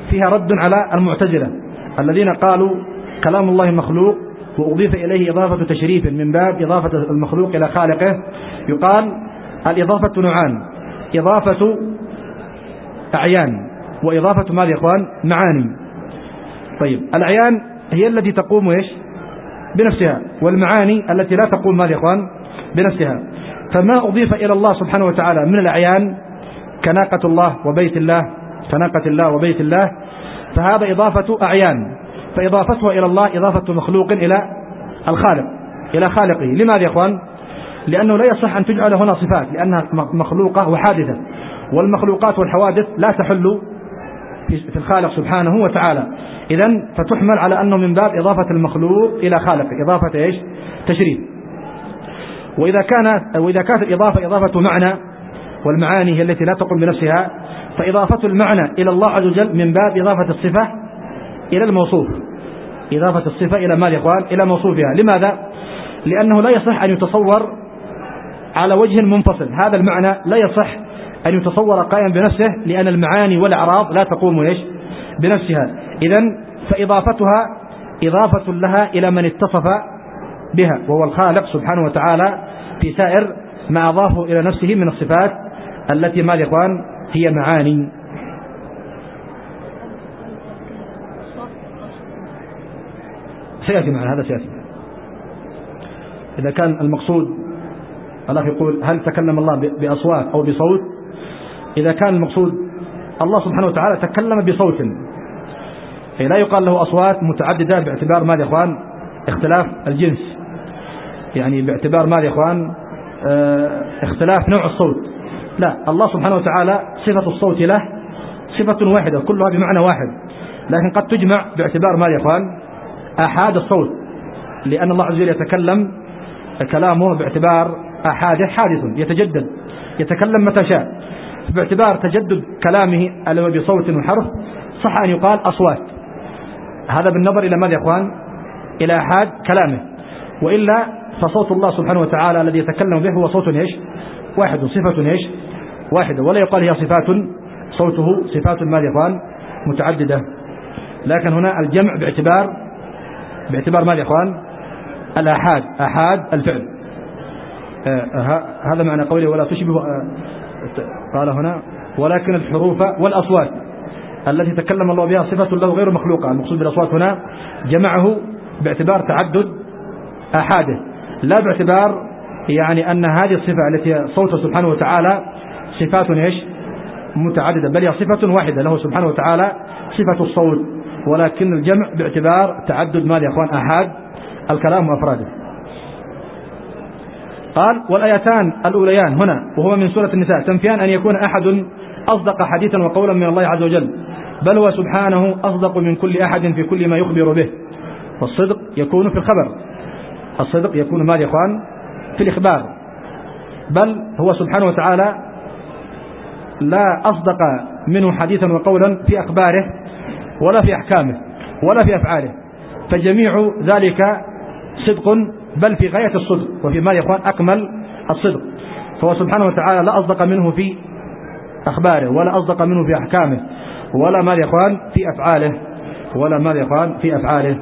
فيها رد على المعتزلة الذين قالوا كلام الله مخلوق وأضيف إليه إضافة تشريف من باب إضافة المخلوق إلى خالقه. يقال الإضافة نوعان: إضافة أعيان وإضافة ماذا يا إخوان؟ معاني. طيب الأعيان هي التي تقوم إيش؟ بنفسها، والمعاني التي لا تقوم ماذا يا إخوان؟ بنفسها. فما أضيف إلى الله سبحانه وتعالى من الأعيان كناقة الله وبيت الله، كناقة الله وبيت الله، فهذا إضافة أعيان، فإضافتها إلى الله إضافة مخلوق إلى الخالق، إلى خالقه. لماذا يا إخوان؟ لأنه لا يصح أن تجعل هنا صفات لأنها مخلوقة وحادثة، والمخلوقات والحوادث لا تحل في الخالق سبحانه وتعالى. إذن فتحمل على أنه من باب إضافة المخلوق إلى خالقه، إضافة إيش؟ تشريف. وإذا كانت وإذا كانت الإضافة إضافة معنى، والمعاني هي التي لا تقوم بنفسها، فإضافة المعنى إلى الله عز وجل من باب إضافة الصفة إلى الموصوف، إضافة الصفة إلى ماذا يا إخوان؟ إلى موصوفها. لماذا؟ لأنه لا يصح أن يتصور على وجه منفصل، هذا المعنى لا يصح أن يتصور قائما بنفسه، لأن المعاني والأعراض لا تقوم إيش؟ بنفسها. إذن فإضافتها إضافة لها إلى من اتصف بها وهو الخالق سبحانه وتعالى في سائر ما أضافه إلى نفسه من الصفات التي ماذا يا إخوان؟ هي معاني. سيأتي معنا هذا سيأتي. إذا كان المقصود الله يقول هل تكلم الله بأصوات أو بصوت، إذا كان المقصود الله سبحانه وتعالى تكلم بصوت لا يقال له أصوات متعددة باعتبار ماذا يا إخوان؟ اختلاف الجنس، يعني باعتبار ماذا يا إخوان؟ اه اختلاف نوع الصوت. لا، الله سبحانه وتعالى صفة الصوت له صفة واحدة كلها بمعنى واحد، لكن قد تجمع باعتبار ماذا يا إخوان؟ آحاد الصوت، لأن الله عز وجل يتكلم كلامه باعتبار آحاده حادث يتجدد، يتكلم متى شاء، باعتبار تجدد كلامه الذي بصوت وحرف صح أن يقال أصوات. هذا بالنظر إلى ماذا يا إخوان؟ إلى آحاد كلامه. وإلا فصوت الله سبحانه وتعالى الذي يتكلم به هو صوت إيش؟ واحد، صفة إيش؟ واحدة، ولا يقال هي صفات صوته صفات ماذا يا إخوان؟ متعددة. لكن هنا الجمع باعتبار باعتبار ماذا يا إخوان؟ الآحاد، آحاد الفعل. آه هذا معنى قوله ولا تشبه. آه قال هنا ولكن الحروف والأصوات التي تكلم الله بها صفة له غير مخلوقة. المقصود بالأصوات هنا جمعه باعتبار تعدد آحاده، لا باعتبار يعني أن هذه الصفة التي صوته سبحانه وتعالى صفات إيش؟ متعددة، بل هي صفة واحدة له سبحانه وتعالى صفة الصوت، ولكن الجمع باعتبار تعدد ماذا يا أخوان؟ آحاد الكلام وأفراده. قال والآيتان الأوليان هنا وهو من سورة النساء تنفيان أن يكون أحد أصدق حديثا وقولا من الله عز وجل، بل هو سبحانه أصدق من كل أحد في كل ما يخبر به. والصدق يكون في الخبر، الصدق يكون ماذا يا إخوان؟ في الإخبار، بل هو سبحانه وتعالى لا أصدق منه حديثا وقولا في أخباره ولا في أحكامه ولا في أفعاله، فجميع ذلك صدق، بل في غاية الصدق وفي ماذا يا إخوان؟ أكمل الصدق. فهو سبحانه وتعالى لا أصدق منه في أخباره ولا أصدق منه في أحكامه ولا ماذا يا إخوان؟ في أفعاله ولا ماذا يا إخوان؟ في أفعاله.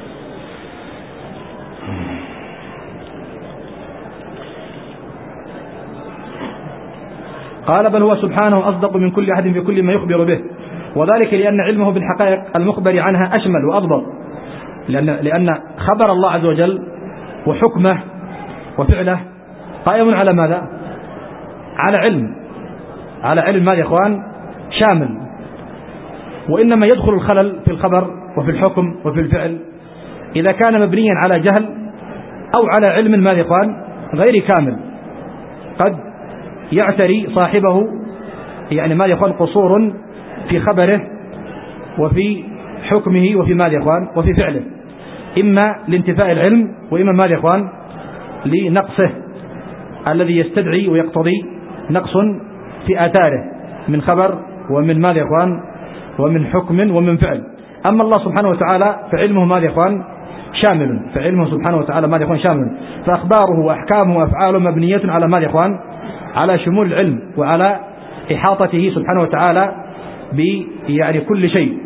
قال بل هو سبحانه أصدق من كل أحد في كل ما يخبر به، وذلك لأن علمه بالحقائق المخبر عنها أشمل وأضبط، لأن, لأن خبر الله عز وجل وحكمه وفعله قائم على ماذا؟ على علم، على علم ماذا يا إخوان؟ شامل. وإنما يدخل الخلل في الخبر وفي الحكم وفي الفعل إذا كان مبنيا على جهل أو على علم ماذا يا إخوان؟ غير كامل، قد يعتري صاحبه يعني ماذا يا إخوان؟ قصور في خبره وفي حكمه وفي ماذا يا إخوان؟ وفي فعله، إما لانتفاء العلم وإما ماذا يا إخوان؟ لنقصه الذي يستدعي ويقتضي نقص في آثاره من خبر ومن ماذا يا إخوان؟ ومن حكم ومن فعل. أما الله سبحانه وتعالى فعلمه ماذا يا إخوان؟ شامل، فعلمه سبحانه وتعالى ماذا يا إخوان؟ شامل، فأخباره وأحكامه وأفعاله مبنية على ماذا يا إخوان؟ على شمول العلم وعلى إحاطته سبحانه وتعالى ب يعني كل شيء،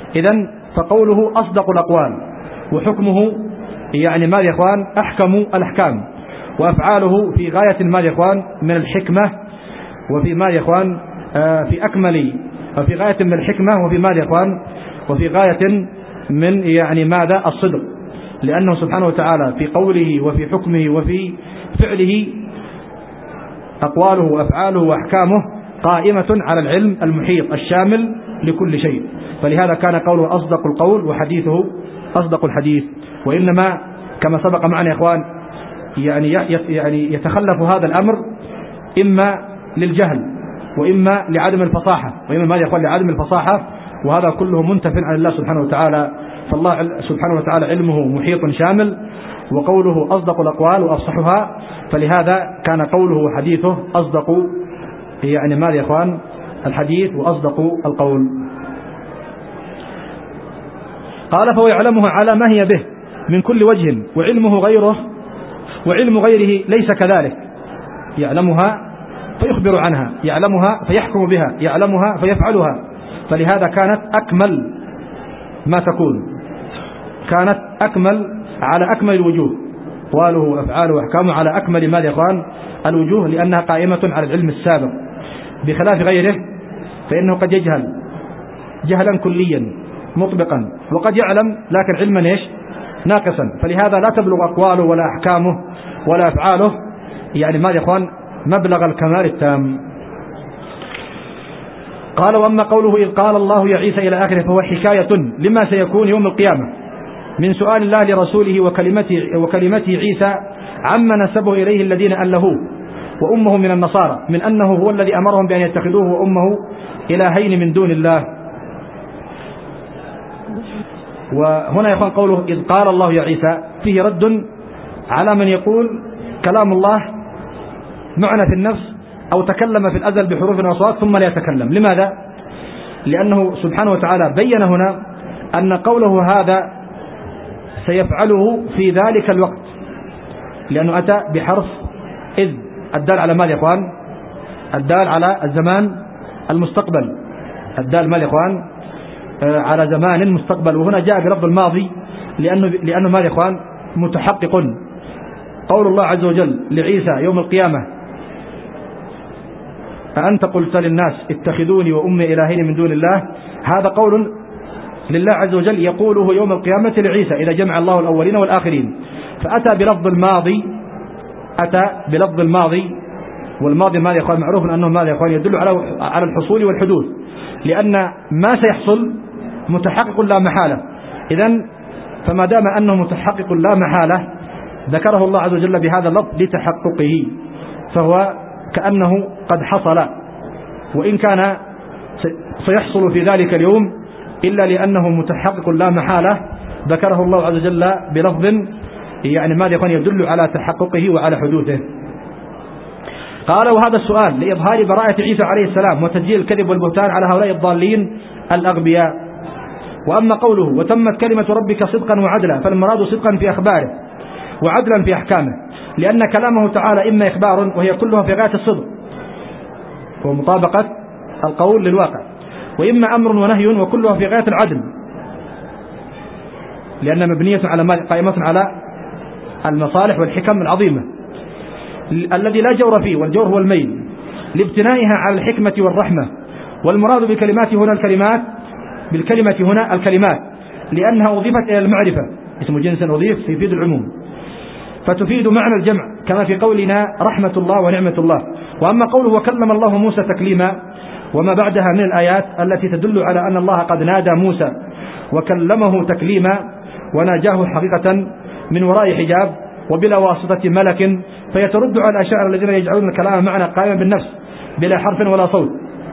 إذن فقوله أصدق الأقوال، وحكمه يعني ماذا يا إخوان؟ أحكم الأحكام، وأفعاله في غاية ماذا يا إخوان؟ من الحكمة، وفي ماذا يا إخوان؟ في أكمل، وفي غاية من الحكمة، وفي ماذا يا إخوان؟ وفي غاية من يعني ماذا؟ الصدق، لأنه سبحانه وتعالى في قوله وفي حكمه وفي فعله أقواله وأفعاله وأحكامه قائمة على العلم المحيط الشامل لكل شيء، فلهذا كان قوله أصدق القول وحديثه أصدق الحديث. وإنما كما سبق معنا يا إخوان يعني يعني يتخلف هذا الأمر إما للجهل، وإما لعدم الفصاحة، وإما ماذا يا إخوان؟ لعدم الفصاحة، وهذا كله منتف عن الله سبحانه وتعالى. فالله سبحانه وتعالى علمه محيط شامل، وقوله أصدق الأقوال وأفصحها، فلهذا كان قوله وحديثه أصدق يعني ماذا يا إخوان؟ الحديث وأصدق القول. قال فهو يعلمها على ما هي به من كل وجه، وعلمه غيره وعلم غيره ليس كذلك، يعلمها فيخبر عنها، يعلمها فيحكم بها، يعلمها فيفعلها، فلهذا كانت أكمل ما تكون، كانت أكمل على أكمل الوجوه، أقواله وأفعاله وأحكامه على أكمل ما يا إخوان؟ الوجوه، لأنها قائمة على العلم السابق، بخلاف غيره فإنه قد يجهل جهلا كليا مطبقا، وقد يعلم لكن علما إيش؟ ناقصا، فلهذا لا تبلغ أقواله ولا أحكامه ولا أفعاله يعني ما يا إخوان؟ مبلغ الكمال التام. قال وأما قوله إذ قال الله يا عيسى إلى آخره، فهو حكاية لما سيكون يوم القيامة من سؤال الله لرسوله وكلمته, وكلمته عيسى عما نسبه إليه الذين ألهوه وأمه من النصارى، من أنه هو الذي أمرهم بأن يتخذوه وأمه إلهين من دون الله. وهنا يقول قوله إذ قال الله يا عيسى فيه رد على من يقول كلام الله معنى في النفس، أو تكلم في الأزل بحروف وأصوات ثم لا يتكلم. لماذا؟ لأنه سبحانه وتعالى بين هنا أن قوله هذا سيفعله في ذلك الوقت، لأنه أتى بحرف إذ الدال على ماذا يا إخوان؟ الدال على الزمان المستقبل، الدال ماذا يا إخوان؟ آه على زمان المستقبل، وهنا جاء بلفظ الماضي لأنه, لأنه ماذا يا إخوان؟ متحقق. قول الله عز وجل لعيسى يوم القيامة أأنت قلت للناس اتخذوني وأمي إلهين من دون الله، هذا قول لله عز وجل يقوله يوم القيامة لعيسى إذا جمع الله الأولين والآخرين، فأتى بلفظ الماضي، أتى بلفظ الماضي، والماضي ماذا يا إخوان؟ معروف أنه ماذا يا إخوان؟ يدل على على الحصول والحدوث، لأن ما سيحصل متحقق لا محالة. إذن فما دام أنه متحقق لا محالة ذكره الله عز وجل بهذا اللفظ لتحققه، فهو كأنه قد حصل، وإن كان سيحصل في ذلك اليوم إلا لأنه متحقق لا محالة ذكره الله عز وجل بلفظ يعني ماذا يكون يدل على تحققه وعلى حدوثه. قال وهذا السؤال لإظهار براءة عيسى عليه السلام وتسجيل الكذب والبهتان على هؤلاء الضالين الأغبياء. وأما قوله وتمت كلمة ربك صدقا وعدلا، فالمراد صدقا في أخباره وعدلا في أحكامه، لأن كلامه تعالى إما إخبار وهي كلها في غاية الصدق ومطابقة القول للواقع، وإما أمر ونهي وكلها في غاية العدل، لأن مبنية على قائمة على المصالح والحكم العظيمة الذي لا جور فيه، والجور هو الميل لابتنائها على الحكمة والرحمة. والمراد بالكلمات هنا الكلمات بالكلمة هنا الكلمات لأنها أضيفت إلى المعرفة، اسم جنس أضيف يفيد العموم فتفيد معنى الجمع، كما في قولنا رحمة الله ونعمة الله. وأما قوله وكلم الله موسى تكليما وما بعدها من الآيات التي تدل على أن الله قد نادى موسى وكلمه تكليما وناجاه حقيقة من وراء حجاب وبلا واسطة ملك، فيترد على الأشاعرة الذين يجعلون الكلام معنى قائما بالنفس بلا حرف ولا صوت،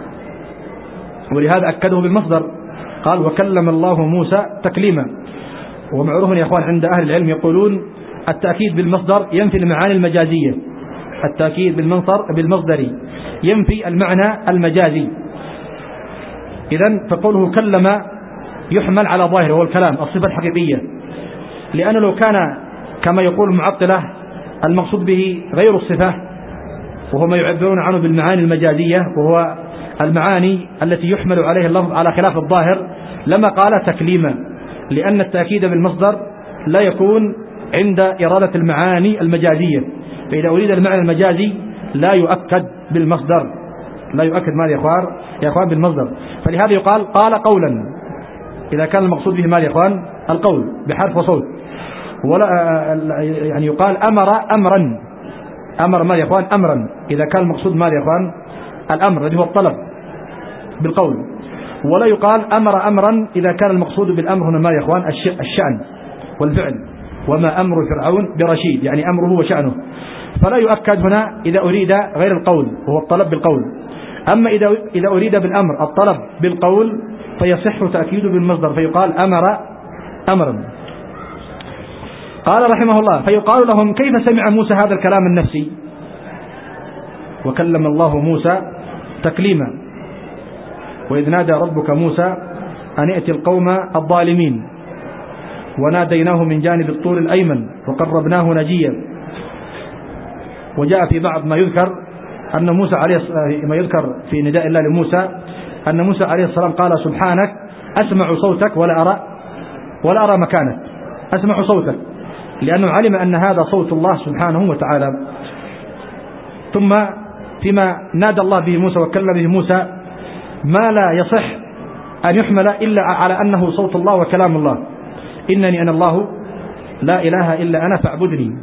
ولهذا أكده بالمصدر قال وكلم الله موسى تكليما. ومعروف يا إخوان عند أهل العلم يقولون التأكيد بالمصدر ينفي المعاني المجازية، التأكيد بالمصدر بالمصدر ينفي المعنى المجازي. إذن فقوله كلم يحمل على ظاهره هو الكلام الصفة الحقيقية، لأنه لو كان كما يقول المعطلة المقصود به غير الصفة وهو ما يعبرون عنه بالمعاني المجازية وهو المعاني التي يحمل عليها اللفظ على خلاف الظاهر لما قال تكليما، لأن التأكيد بالمصدر لا يكون عند إرادة المعاني المجازية، فإذا أريد المعنى المجازي لا يؤكد بالمصدر، لا يؤكد ماذا يا إخوان يا إخوان بالمصدر. فلهذا يقال قال قولا إذا كان المقصود به ماذا يا إخوان القول بحرف وصوت، ولا يعني يقال أمر أمرا، أمر ماذا يا إخوان أمرا إذا كان المقصود ماذا يا إخوان الأمر الذي هو الطلب بالقول، ولا يقال أمر أمرا إذا كان المقصود بالأمر هنا ماذا يا إخوان الشأن والفعل، وما أمر فرعون برشيد، يعني أمره وشأنه. فلا يؤكد هنا إذا أريد غير القول وهو الطلب بالقول. أما إذا إذا أريد بالأمر الطلب بالقول فيصح تأكيده بالمصدر، فيقال أمر أمرا. قال رحمه الله فيقال لهم كيف سمع موسى هذا الكلام النفسي؟ وكلم الله موسى تكليما، وإذ نادى ربك موسى أن ائت القوم الظالمين وناديناه من جانب الطور الأيمن وقربناه نجيا. وجاء في بعض ما يذكر أن موسى عليه ما يذكر في نداء الله لموسى أن موسى عليه السلام قال سبحانك أسمع صوتك ولا أرى ولا أرى مكانك، أسمع صوتك، لأنه علم أن هذا صوت الله سبحانه وتعالى. ثم فيما نادى الله به موسى وكلم به موسى ما لا يصح أن يحمل إلا على أنه صوت الله وكلام الله، إنني أنا الله لا إله إلا أنا فاعبدني،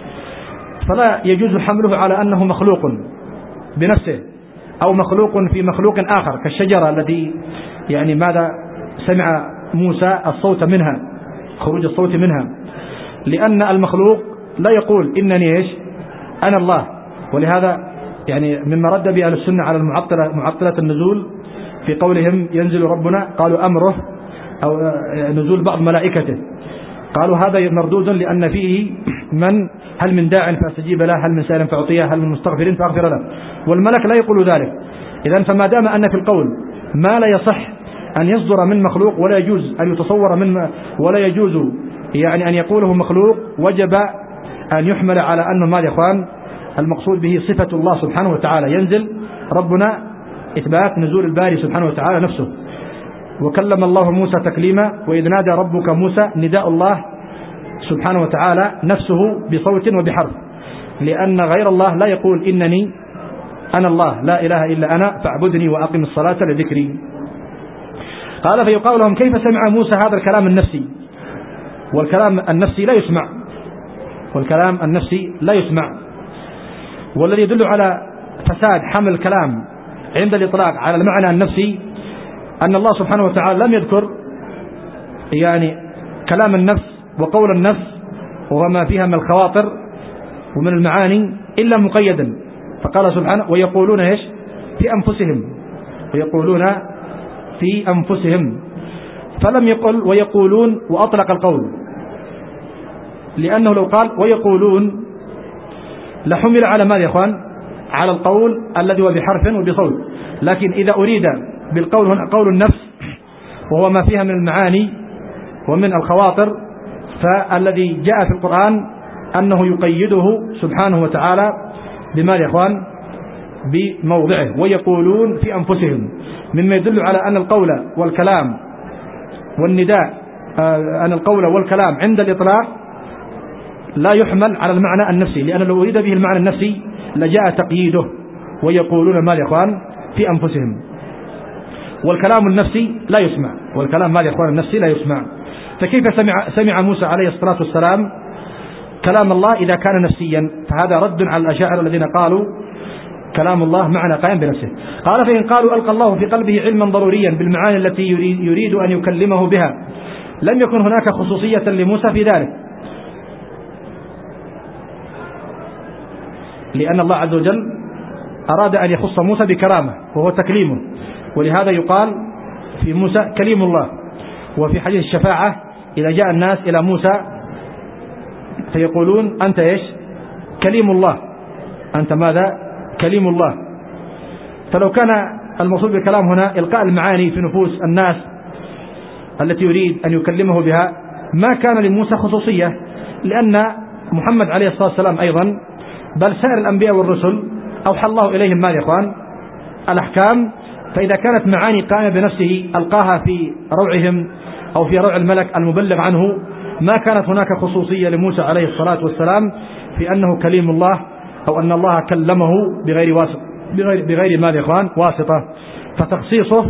فلا يجوز حمله على أنه مخلوق بنفسه أو مخلوق في مخلوق آخر كالشجرة التي يعني ماذا سمع موسى الصوت منها، خروج الصوت منها، لأن المخلوق لا يقول إنني إيش أنا الله. ولهذا يعني مما رد به أهل السنة على المعطلة معطلة النزول في قولهم ينزل ربنا، قالوا أمره أو نزول بعض ملائكته، قالوا هذا مردود لأن فيه من هل من داع فاستجيب له، هل من سائل فأعطيه، هل من مستغفر فأغفر له، والملك لا يقول ذلك. إذن فما دام أن في القول ما لا يصح أن يصدر من مخلوق ولا يجوز أن يتصور من ولا يجوز يعني أن يقوله مخلوق، وجب أن يحمل على أنه ماذا يا إخوان المقصود به صفة الله سبحانه وتعالى، ينزل ربنا إثبات نزول الباري سبحانه وتعالى نفسه. وكلم الله موسى تكليما، وإذ نادى ربك موسى نداء الله سبحانه وتعالى نفسه بصوت وبحرف، لأن غير الله لا يقول إنني أنا الله لا إله إلا أنا فاعبدني وأقم الصلاة لذكري. قال فيقال لهم كيف سمع موسى هذا الكلام النفسي؟ والكلام النفسي لا يسمع، والكلام النفسي لا يسمع. والذي يدل على فساد حمل الكلام عند الإطلاق على المعنى النفسي أن الله سبحانه وتعالى لم يذكر يعني كلام النفس وقول النفس وما فيها من الخواطر ومن المعاني إلا مقيدا، فقال سبحانه ويقولون إيش في أنفسهم، ويقولون في أنفسهم، فلم يقل ويقولون وأطلق القول، لأنه لو قال ويقولون لحمل على ماذا يا إخوان على القول الذي هو بحرف وبصوت. لكن إذا أريد بالقول هنا قول النفس وهو ما فيها من المعاني ومن الخواطر، فالذي جاء في القرآن أنه يقيده سبحانه وتعالى بما يا إخوان بموضعه ويقولون في أنفسهم، مما يدل على أن القول والكلام والنداء أن القول والكلام عند الإطلاق لا يحمل على المعنى النفسي، لأن لو أريد به المعنى النفسي لجاء تقييده ويقولون ما يا إخوان في أنفسهم. والكلام النفسي لا يسمع، والكلام ما يا إخوان النفسي لا يسمع. فكيف سمع, سمع موسى عليه الصلاة والسلام كلام الله إذا كان نفسيا؟ فهذا رد على الأشاعرة الذين قالوا كلام الله معنى قائم بنفسه. قال فإن قالوا ألقى الله في قلبه علما ضروريا بالمعاني التي يريد, يريد أن يكلمه بها لم يكن هناك خصوصية لموسى في ذلك، لأن الله عز وجل أراد أن يخص موسى بكرامة وهو تكليمه، ولهذا يقال في موسى كليم الله. وفي حديث الشفاعة إذا جاء الناس إلى موسى فيقولون أنت إيش كليم الله، أنت ماذا كليم الله. فلو كان المقصود بالكلام هنا إلقاء المعاني في نفوس الناس التي يريد أن يكلمه بها ما كان لموسى خصوصية، لأن محمد عليه الصلاة والسلام أيضا بل سائر الأنبياء والرسل أوحى الله إليهم ما يا إخوان الأحكام فإذا كانت معاني قائمة بنفسه ألقاها في روعهم أو في روع الملك المبلغ عنه، ما كانت هناك خصوصية لموسى عليه الصلاة والسلام في أنه كليم الله أو أن الله كلمه بغير واسطة، بغير, بغير ماذا يا إخوان واسطة. فتخصيصه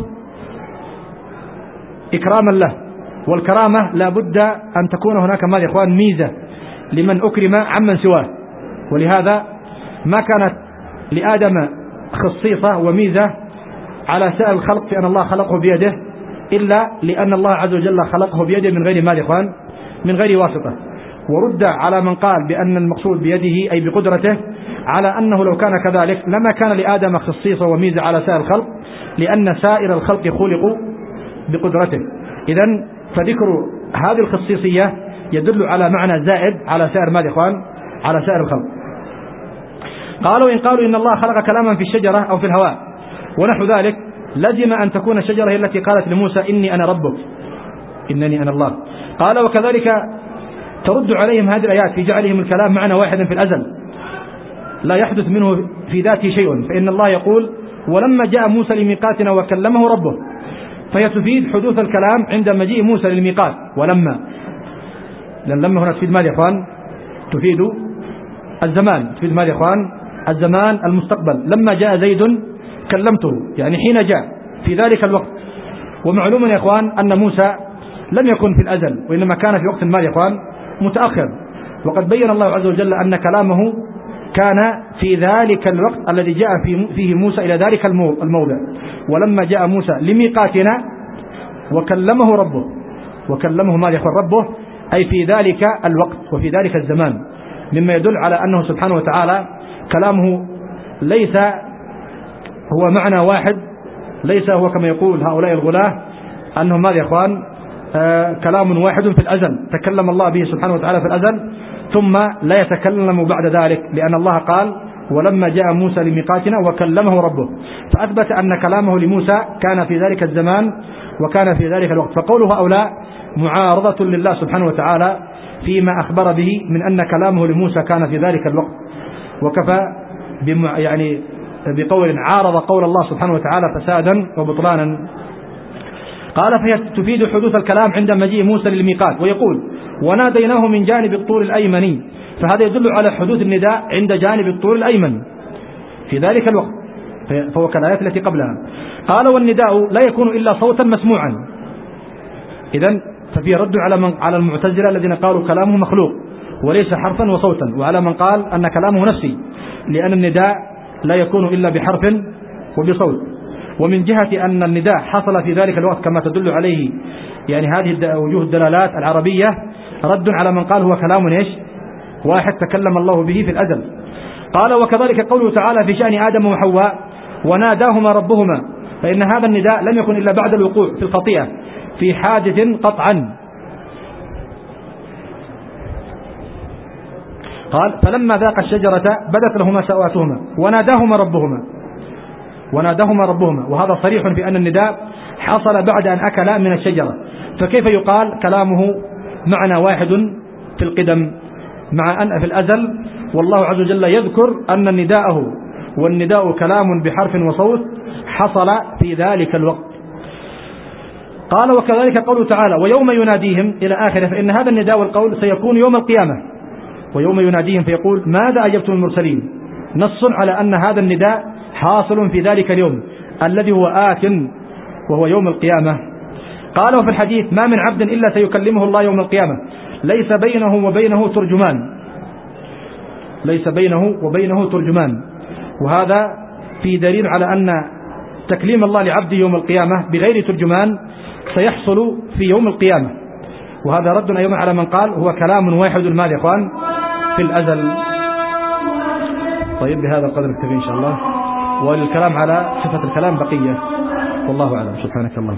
إكراما له، والكرامة لا بد أن تكون هناك ماذا يا إخوان ميزة لمن أكرم عمن سواه. ولهذا ما كانت لآدم خصيصة وميزة على سائر الخلق في أن الله خلقه بيده، إلا لأن الله عز وجل خلقه بيده من غير ماذا يا إخوان من غير واسطة. ورد على من قال بأن المقصود بيده أي بقدرته، على أنه لو كان كذلك لما كان لآدم خصيصة وميزة على سائر الخلق، لأن سائر الخلق خلقوا بقدرته. إذن فذكر هذه الخصيصية يدل على معنى زائد على سائر ماذا يا إخوان على سائر الخلق. قالوا إن قالوا إن الله خلق كلاما في الشجرة أو في الهواء ونحو ذلك، لزم أن تكون الشجرة هي التي قالت لموسى إني أنا ربك، إنني أنا الله. قال وكذلك ترد عليهم هذه الآيات في جعلهم الكلام معنى واحدا في الأزل لا يحدث منه في ذاته شيء، فإن الله يقول ولما جاء موسى لميقاتنا وكلمه ربه، فهي تفيد حدوث الكلام عند مجيء موسى للميقات. ولما لأن لما هنا تفيد ماذا يا إخوان تفيد الزمان، تفيد ماذا يا إخوان الزمان المستقبل. لما جاء زيد كلمته يعني حين جاء في ذلك الوقت. ومعلوم يا إخوان أن موسى لم يكن في الأزل، وإنما كان في وقت ماذا يا إخوان متأخر. وقد بين الله عز وجل أن كلامه كان في ذلك الوقت الذي جاء فيه موسى إلى ذلك الموضع. ولما جاء موسى لميقاتنا وكلمه ربه، وكلمه ماذا يا إخوان ربه أي في ذلك الوقت وفي ذلك الزمان، مما يدل على أنه سبحانه وتعالى كلامه ليس هو معنى واحد، ليس هو كما يقول هؤلاء الغلاة أنهم ماذا يا إخوان آه كلام واحد في الأزل تكلم الله به سبحانه وتعالى في الأزل ثم لا يتكلم بعد ذلك، لأن الله قال ولما جاء موسى لميقاتنا وكلمه ربه، فأثبت أن كلامه لموسى كان في ذلك الزمان وكان في ذلك الوقت. فقوله هؤلاء معارضة لله سبحانه وتعالى فيما أخبر به من أن كلامه لموسى كان في ذلك الوقت، وكفى يعني بقول عارض قول الله سبحانه وتعالى فسادا وبطلانا. قال فهي تفيد حدوث الكلام عند مجيء موسى للميقات. ويقول وناديناه من جانب الطور الأيمن، فهذا يدل على حدوث النداء عند جانب الطور الأيمن في ذلك الوقت، فهو كالآيات التي قبلها. قال والنداء لا يكون إلا صوتا مسموعا. إذن ففي رد على من على المعتزلة الذين قالوا كلامه مخلوق وليس حرفا وصوتا، وعلى من قال أن كلامه نفسي، لأن النداء لا يكون إلا بحرف وبصوت. ومن جهة أن النداء حصل في ذلك الوقت كما تدل عليه يعني هذه وجوه الدلالات العربية، رد على من قال هو كلام إيش واحد تكلم الله به في الأزل. قال وكذلك قوله تعالى في شأن آدم وحواء وناداهما ربهما، فإن هذا النداء لم يكن إلا بعد الوقوع في الخطيئة في حادث قطعا. قال فلما ذاق الشجرة بدت لهما سواتهما وناداهما ربهما، وناداهما ربهما، وهذا صريح في أن النداء حصل بعد أن أكلا من الشجرة. فكيف يقال كلامه معنى واحد في القدم مع أن في الأزل والله عز وجل يذكر أن نداءه والنداء كلام بحرف وصوت حصل في ذلك الوقت. قال وكذلك قوله تعالى ويوم يناديهم إلى آخره، فإن هذا النداء والقول سيكون يوم القيامة. ويوم يناديهم فيقول ماذا أجبتم المرسلين، نص على أن هذا النداء حاصل في ذلك اليوم الذي هو آت وهو يوم القيامة. قال وفي الحديث ما من عبد إلا سيكلمه الله يوم القيامة ليس بينه وبينه ترجمان، ليس بينه وبينه ترجمان. وهذا في دليل على أن تكليم الله لعبده يوم القيامة بغير ترجمان سيحصل في يوم القيامة. وهذا رد أيضا على من قال هو كلام واحد ماذا يا إخوان في الأزل. طيب بهذا القدر نكتفي إن شاء الله، والكلام على صفة الكلام بقية، والله أعلم. سبحانك اللهم.